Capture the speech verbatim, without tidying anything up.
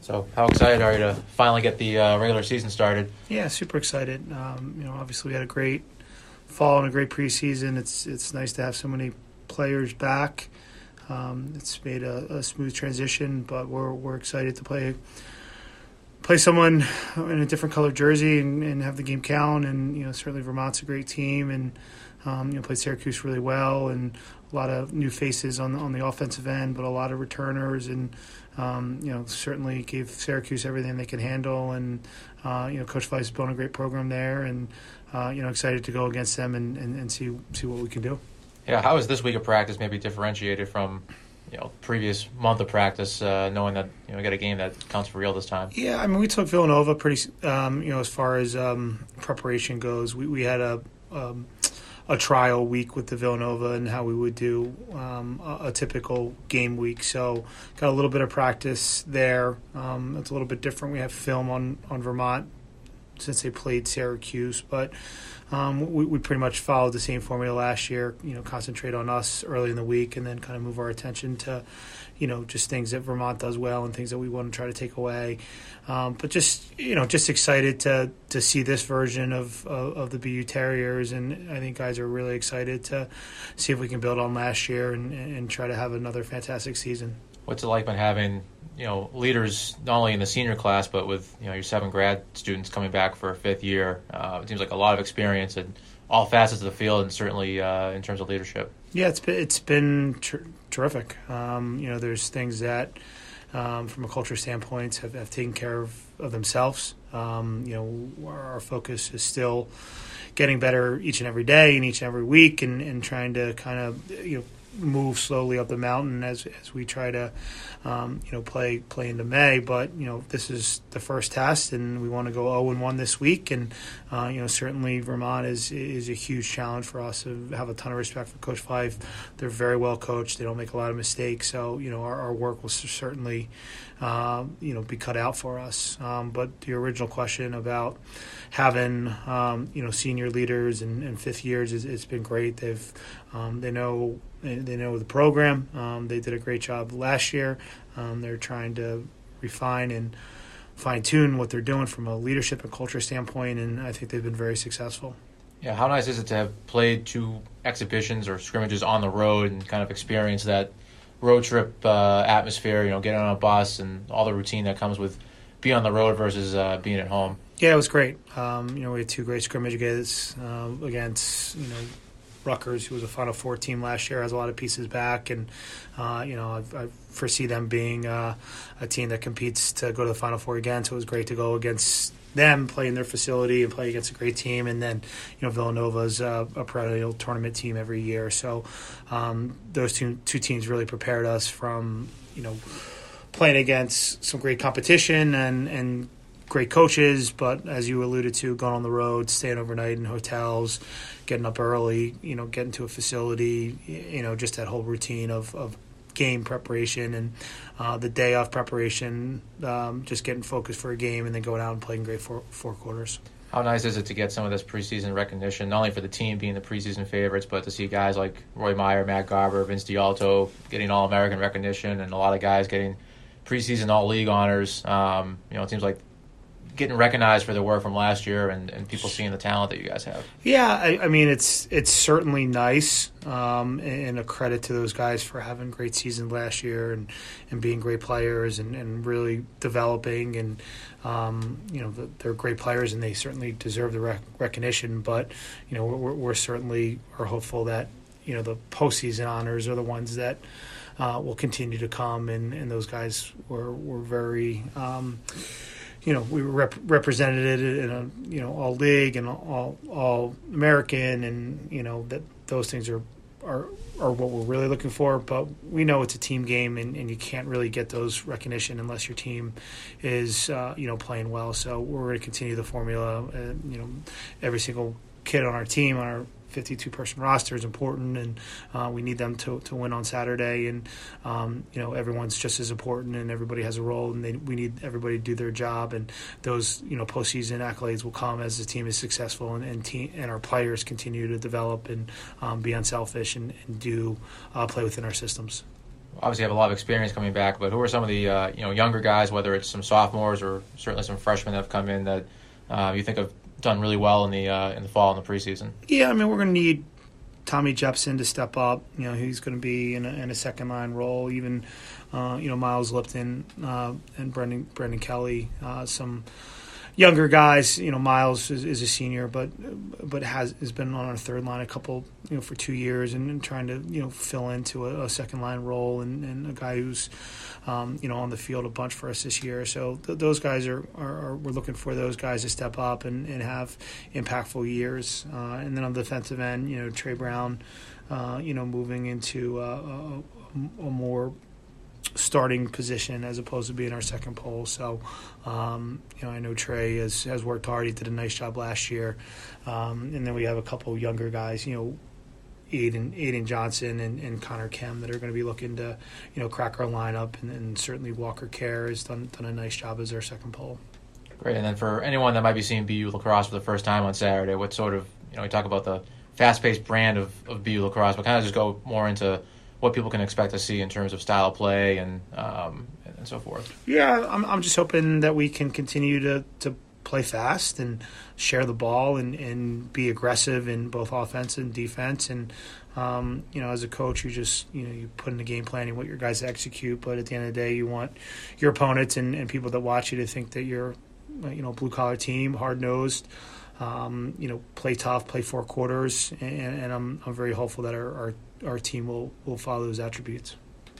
So, how excited are you to finally get the uh, regular season started? Yeah, super excited. Um, you know, obviously we had a great fall and a great preseason. It's it's nice to have so many players back. Um, it's made a, a smooth transition, but we're we're excited to play play someone in a different colored jersey and, and have the game count. And you know, certainly Vermont's a great team, and um, you know, played Syracuse really well, and a lot of new faces on on the offensive end, but a lot of returners, and um, you know, certainly gave Syracuse everything they could handle. And uh, you know, Coach Weiss built a great program there, and uh, you know, excited to go against them and, and, and see see what we can do. Yeah, how is this week of practice maybe differentiated from you know previous month of practice, uh, knowing that you know we got a game that counts for real this time? Yeah, I mean, we took Villanova pretty, um, you know, as far as um, preparation goes. We we had a um, a trial week with the Villanova and how we would do um, a, a typical game week. So got a little bit of practice there. Um, it's a little bit different. We have film on, on Vermont since they played Syracuse, but um, we, we pretty much followed the same formula last year. You know, concentrate on us early in the week and then kind of move our attention to, you know, just things that Vermont does well and things that we want to try to take away. Um, but just, you know, just excited to to see this version of, of, of the B U Terriers, and I think guys are really excited to see if we can build on last year and, and try to have another fantastic season. What's it like when having you know leaders not only in the senior class but with you know your seven grad students coming back for a fifth year? Uh, it seems like a lot of experience in all facets of the field, and certainly uh, in terms of leadership. Yeah, it's been it's been ter- terrific. Um, you know, there's things that, um, from a culture standpoint, have, have taken care of, of themselves. Um, you know, our, our focus is still getting better each and every day and each and every week, and, and trying to kind of you know move slowly up the mountain as as we try to um, you know play play into May. But you know, this is the first test, and we want to go oh and one this week. And uh, you know, certainly Vermont is is a huge challenge for us. I have a ton of respect for Coach Fife. They're very well coached. They don't make a lot of mistakes. So you know, our, our work will certainly uh, you know be cut out for us. Um, but the original question about having um, you know senior leaders and, and fifth years is it's been great. They've um, they know. They know the program. Um, they did a great job last year. Um, they're trying to refine and fine-tune what they're doing from a leadership and culture standpoint, and I think they've been very successful. Yeah, how nice is it to have played two exhibitions or scrimmages on the road and kind of experience that road trip uh, atmosphere, you know, getting on a bus and all the routine that comes with being on the road versus uh, being at home? Yeah, it was great. Um, you know, we had two great scrimmages uh, against, you know, Rutgers, who was a Final Four team last year, has a lot of pieces back, and uh, you know I, I foresee them being uh, a team that competes to go to the Final Four again. So it was great to go against them, play in their facility, and play against a great team. And then you know Villanova's uh, a perennial tournament team every year. So um, those two two teams really prepared us from you know playing against some great competition and and. great coaches, but as you alluded to, going on the road, staying overnight in hotels, getting up early, you know, getting to a facility, you know, just that whole routine of, of game preparation and uh, the day off preparation, um, just getting focused for a game and then going out and playing great four, four quarters. How nice is it to get some of this preseason recognition, not only for the team being the preseason favorites, but to see guys like Roy Meyer, Matt Garber, Vince D'Alto getting All-American recognition, and a lot of guys getting preseason All-League honors. Um, you know, it seems like getting recognized for their work from last year, and, and people seeing the talent that you guys have. Yeah, I, I mean, it's it's certainly nice, um, and a credit to those guys for having a great season last year and, and being great players and, and really developing. And, um, you know, they're great players, and they certainly deserve the rec- recognition. But, you know, we're, we're certainly are hopeful that, you know, the postseason honors are the ones that uh, will continue to come, and, and those guys were, were very um, – you know, we were rep- represented in a, you know, all league and all all American, and you know that those things are are are what we're really looking for. But we know it's a team game, and, and you can't really get those recognition unless your team is uh, you know playing well. So we're going to continue the formula. And, you know, every single kid on our team, on our fifty-two person roster is important, and uh, we need them to, to win on Saturday. And um, you know, everyone's just as important, and everybody has a role, and they, we need everybody to do their job. And those you know postseason accolades will come as the team is successful, and and, team, and our players continue to develop and um, be unselfish and, and do uh, play within our systems. obviously have a lot of experience coming back, but who are some of the uh, you know younger guys, whether it's some sophomores or certainly some freshmen that have come in that uh, you think have done really well in the uh, in the fall and the preseason? Yeah, I mean, we're going to need Tommy Jepson to step up. You know, he's going to be in a, in a second line role. Even uh, you know Miles Lipton uh, and Brendan Brendan Kelly, uh, some younger guys. You know, Miles is, is a senior, but but has has been on our third line a couple you know for two years and, and trying to you know fill into a, a second line role, and, and a guy who's um, you know on the field a bunch for us this year. So th- those guys are, are, are we're looking for those guys to step up and, and have impactful years. Uh, and then on the defensive end, you know Trey Brown, uh, you know moving into uh, a, a more starting position as opposed to being our second pole. So, um, you know, I know Trey has, has worked hard. He did a nice job last year. Um, and then we have a couple younger guys, you know, Aiden, Aiden Johnson and, and Connor Kim that are going to be looking to, you know, crack our lineup. And, and certainly Walker Kerr has done, done a nice job as our second pole. Great. And then for anyone that might be seeing B U lacrosse for the first time on Saturday, what sort of, you know, we talk about the fast-paced brand of, of B U lacrosse, but kind of just go more into what people can expect to see in terms of style of play and um, and so forth. Yeah, I'm I'm just hoping that we can continue to, to play fast and share the ball and, and be aggressive in both offense and defense. And um, you know, as a coach, you just you know you put in the game plan and what your guys execute. But at the end of the day, you want your opponents and, and people that watch you to think that you're you know blue collar team, hard nosed. Um, you know, play tough, play four quarters, and, and I'm I'm very hopeful that our, our our team will, will follow those attributes.